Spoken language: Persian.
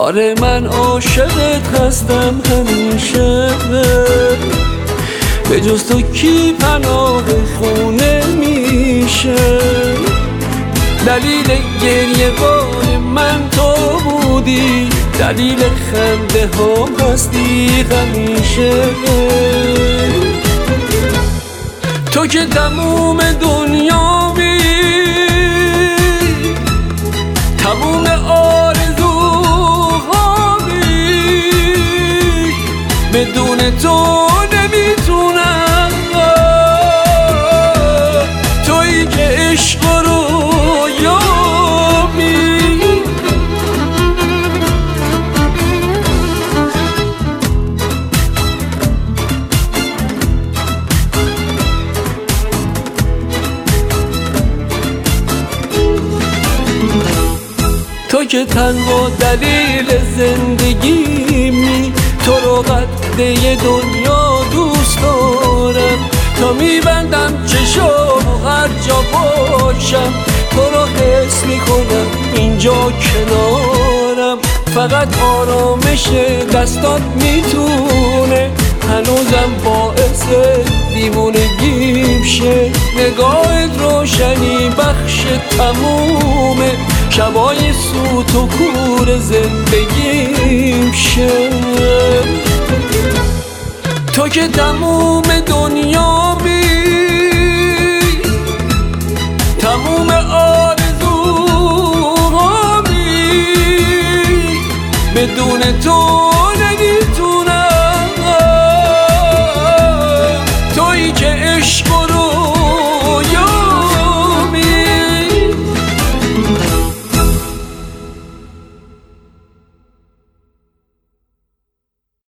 آره من عاشقت هستم همیشه، به جز تو کی پناه خونه میشه؟ دلیل گریه بار من تو بودی، دلیل خنده ها هستی همیشه. تو که تموم دنیامی، تموم آرزوهامی، بدون تو نمیتونم. تویی که عشق رو یابی، تو که تنها دلیل زندگیمی، تو رو قده دنیا دوست دارم. تا میبندم چشام و هر جا باشم، تو رو حس میکنم اینجا کنارم. فقط آرامش دستات میتونه هنوزم باعث دیوونگیم شه. نگاهت روشنی بخش تموم شبای سوت و کور زندگیم شه. تو که تموم دنیامی، تموم آرزوهامی، بدون تو نمیتونم. تویی که عشق رو